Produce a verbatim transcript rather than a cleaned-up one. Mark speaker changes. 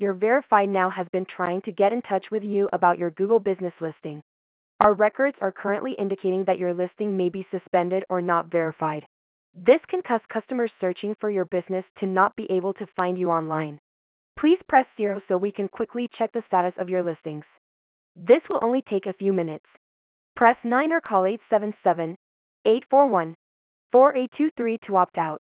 Speaker 1: Your Verified Now has been trying to get in touch with you about your Google business listing. Our records are currently indicating that your listing may be suspended or not verified. This can cause customers searching for your business to not be able to find you online. Please press zero so we can quickly check the status of your listings. This will only take a few minutes. Press nine or call eight seven seven, eight four one, four eight two three to opt out.